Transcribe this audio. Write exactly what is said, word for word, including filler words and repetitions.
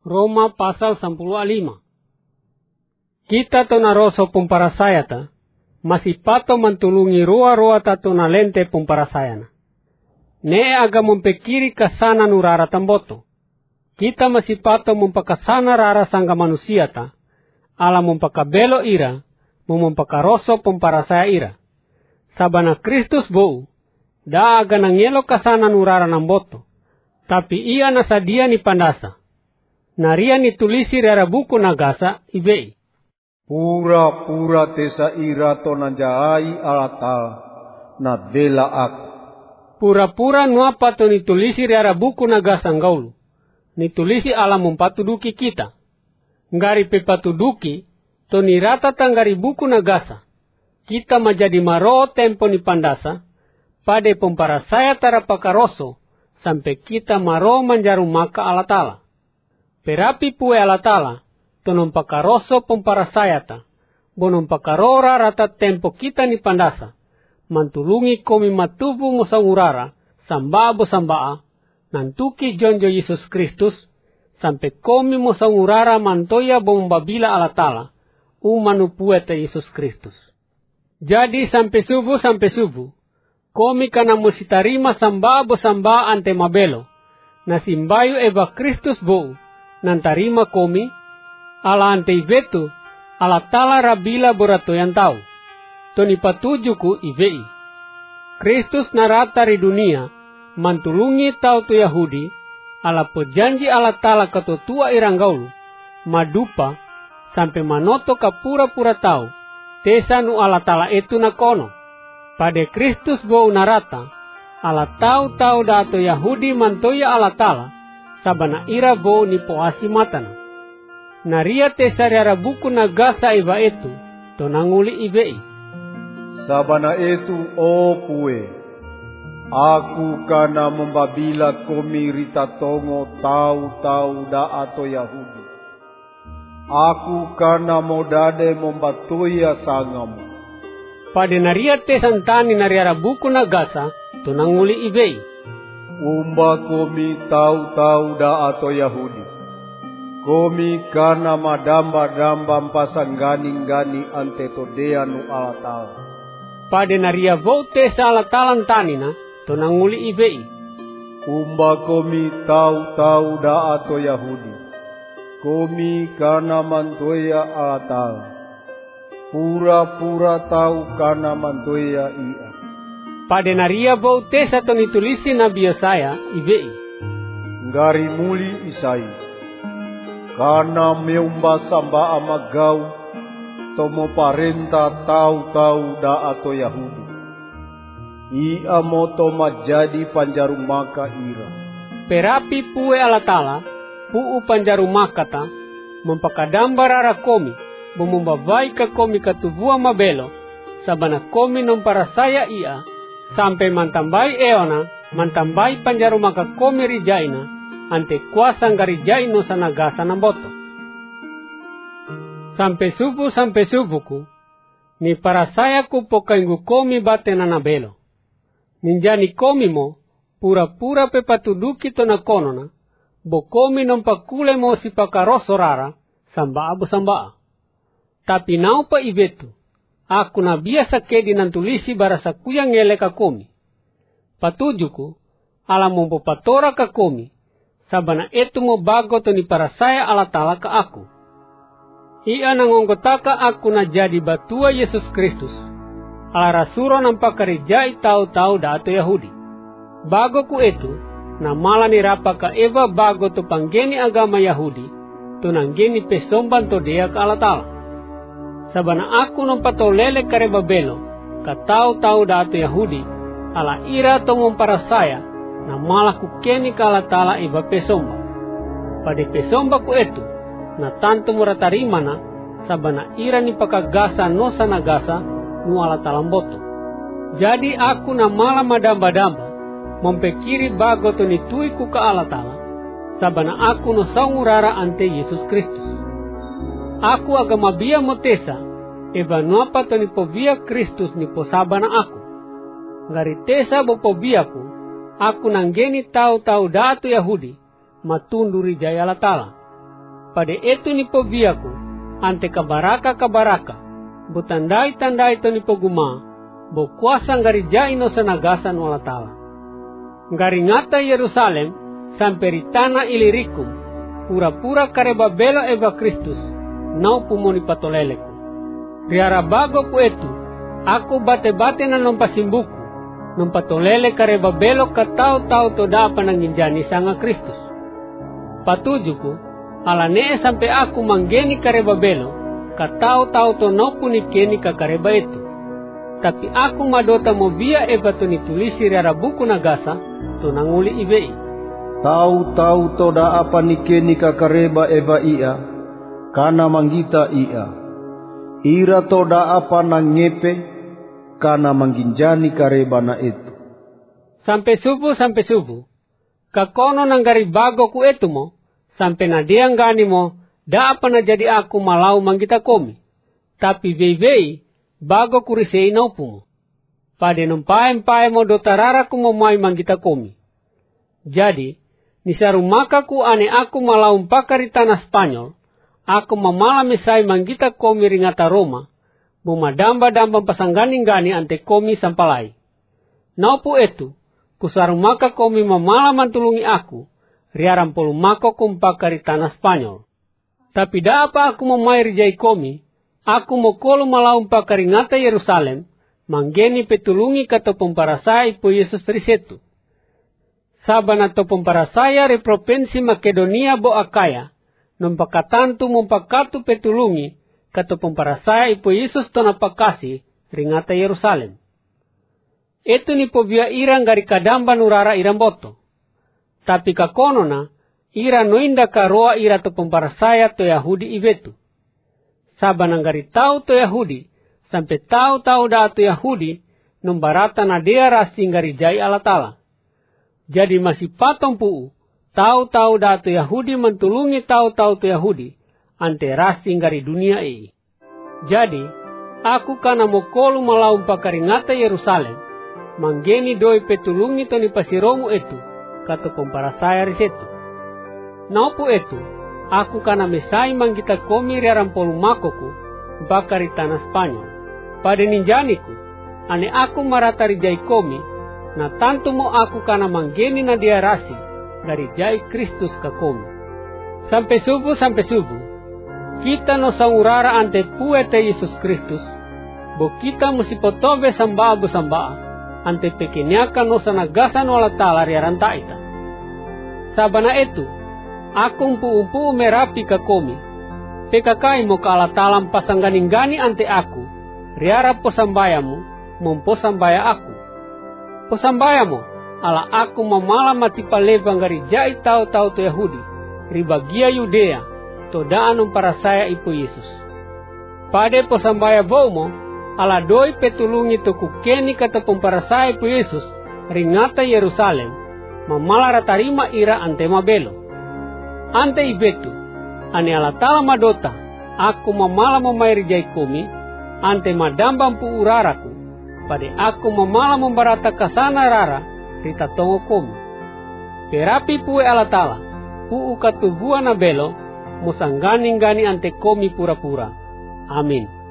Roma pasal sepuluh lima. Kita to naroso pumparasayata, masih pato mantulungi roa-roa tato na lente pumparasayana. Ne aga mempekiri kasana nurara tamboto. Kita masih pato mumpakasana rara sangga manusia ta, ala mumpakabelo ira, mumpakaroso pumparasaya ira. Sabana Kristus bou, da aga nangelo kasana nurara namboto, tapi ia nasadia ni pandasa. Naria ni tulisi rara buku nagasa ibei. Pura-pura tesa ira to nanjai alatal, na dela aku. Pura-pura nuapa to nitulisi rara buku nagasa ngaulu. Nitulisi ala mumpatuduki kita. Ngari pepatuduki, to nirata tanggari buku nagasa. Kita menjadi maro tempo ni pandasa, pada pemparasaya tarapakaroso, sampai kita maro manjaru maka alatala. Perapi pue alatala, to nompakaroso pemparasayata, bonompakarora rata tempo kita ni pandasa, mantulungi komi matubu musangurara, sambabo sambaa, nantuki jonjo Yesus Kristus, sampai komi musangurara mantoya bombabila alatala, umanu pueta Yesus Kristus. Jadi sampai subuh sampai subuh, komi kana musitarima sambabo samba ante mabelo, na simbayu eba Kristus bou, nantarima komi, ala ante ibetu, ala tala rabila borato yang tahu, toni patujuku ibei. Kristus narata ri dunia, mantulungi tau tu Yahudi, ala pejanji ala tala katotua iranggaulu, madupa, sampai manoto ka pura-pura tau, tesa nu ala tala itu nakono. Pada Kristus bou narata, ala tau-tau dato Yahudi mantoya ala tala, sabana ira bou ni poasi matana. Naria tesa rara buku nagasa iba itu, to nanguli ibei. Sabana itu o pue, aku kana membabila komi rita tongo tau-tau dato Yahudi. Aku kana modade membatuya sangamu. Pada naria te santani naria buku nagasa, to nanguli ibei. Umba komi tau-tau da ato Yahudi. Komi kana madamba-damba pasanggani-gani ante to dea nu alatala. Pada naria vote sa alatalan tanina, to nanguli ibei. Umba komi tau-tau da ato Yahudi. Komi kana mantoya alatala. Pura-pura tau kana mantoya ia. Pada naria vote sa to nitulisi Nabi Yesaya ibei. Ngari muli isai. Kana meumba samba amagau. Tomo parenta tau-tau da ato Yahudi. Ia moto majadi panjarumaka ira. Perapi pue alatala, puu panjarumakata, mempakadambar ara komi, bumumbabai ka komi katubua mabelo, sabana komi nomparasaya ia, sampai mantambai eona, mantambai panjarumaka komi rijaina, ante kuasa ngarijaino sanagasa namboto. Sampai subuh sampai subuhku, ni parasaya ku pokaingu komi bate nanabelo. Ninjani komi mo, pura-pura pepatuduki to na konona, bo komi nompakule mo si pakaroso rara, samba abu samba. Tapi nao pa ibetu, aku na biasa kedi nantulisi barasa kuya ngele ka komi. Patujuku, ala mo patora ka komi, sabana etu mo bago to ni parasaya alatala ka aku. Ia nangonggotaka aku na jadi batua Yesus Kristus, ala rasuro nampakarijai tau-tau dato Yahudi. Bago ku itu, na mala nirapa ka eva bago to panggeni agama Yahudi, to nanggeni pesomban to dea ka alatala. Sabana aku nampatolele karebabelo, ka tau-tau dato Yahudi, ala ira to mumparasaya, na mala kukeni ka alatala eva pesomba. Pada pesomba ku itu, na tanto muratarima na, sabana ira ni pakagasa no sanagasa, nu alatalamboto. Jadi aku na mala madamba-damba, mempekiri bago to nitui ku ka alatala, sabana aku no saungurara ante Yesus Kristus. Aku aga mabia motesa, eba nuapa to ni povia Kristus ni posabana aku. Ngari tesa bo pobiaku, aku nanggeni tau-tau dato Yahudi, matunduri jaya alatala. Pada itu ni pobiaku, ante kabaraka-kabaraka, butandai-tandai to ni poguma, bo kuasa ngari jai no sanagasan wala tala. Ngari ngata Yerusalem, sampai ritana ilirikum, pura-pura kareba belo eva Kristus, nau pumoni patoleleku. Riara bago ku etu, aku bate-bate na nompasimbuku, nompatolele kareba belo katau-tau to dapa nanginjani sanga Kristus. Patujuku, ala nee sampai aku manggeni kareba belo, katau-tau to nau punikeni ka kareba itu. Tapi aku madota mo bia eva to nitulisi riara buku nagasa, to nanguli ibei. Tau-tau to da apa nikeni ka kareba eva ia, kana manggita ia. Ira to da apa nangepe, kana mangginjani kareba na itu. Sampai subuh sampai subuh, kakono nanggari bago ku etu mo, sampai na diang gani mo, da apa na jadi aku malau manggita komi. Tapi vei-vei, bago kurisei naupu mo. Pade numpae-mpae mo do tarara ku momai manggita komi. Jadi, nisarumaka ku ane aku malau mpakari tanah Spanyol, aku mamala mesai manggita komi ringata Roma, bumadamba-damba pasanggani-gani ante komi sampalai. Naupu etu, kusarumaka komi mamala mantulungi aku, riaram polu mako kumpakari tanah Spanyol. Tapi da apa aku mamai rijai komi, aku mo kolo malau mpakari ngata Yerusalem, manggeni petulungi kato pemparasai po Yesus risetu. Sabana to pemparasaya re provinsi Makedonia bo Akaya, nompakatantu mumpakatu petulungi kato pemparasai po Yesus to napakasi ringata Yerusalem. Etu ni pobia irang gari kadamba nurara irang boto. Tapi kakono na, ira noinda karoa ira to pemparasaya to Yahudi ibetu. Sabanang gari tau to Yahudi, sampai tau-tau da to Yahudi, nombarata na dea rasi ngari jai alatala. Jadi masih patong puu, tau-tau da to Yahudi mentulungi tau-tau to Yahudi, ante rasi ngari dunia ei. Jadi, aku kana mokolu malau pakari ngata Yerusalem, manggeni doi petulungi to ni pasiromu etu, kato pemparasaya risetu. Naupu etu, aku kana mesai manggita komi riaram polu makoku, bakari tanah Spanyol. Pada ninjaniku, ane aku maratari jai komi, na tantu mo aku kana manggeni na dia rasi, dari jai Kristus ka komi. Sampai subuh sampai subuh, kita no sangurara ante puete Yesus Kristus, bo kita musipotobe sambabu sambaa, ante pekeniaka no sanagasan wala tala riaran taita. Sabana etu, aku umpu-umpu merapi ka komi, pekakai mo kalatalam pasangganing-gani ante aku, riara posambayamu, momposambaya aku. Posambayamu, ala aku mamala mati palebang gari jai tau-tau to Yahudi, ribagia Yudea, to daan umparasaya ipo Yesus. Pade posambaya bomo, ala doi petulungi to kukeni kata pemparasaya ipo Yesus, ringata Yerusalem, mamala ratarima ira ante mabelo. Ante ibetu, ane ala tala madota, aku mamala mamairi jai komi, ante madambang pu uraraku, pade aku mamala membarata kasana rara, rita tongo komi. Perapi pue ala tala, pu ukatugua na belo, musangganing-gani ante komi pura-pura. Amin.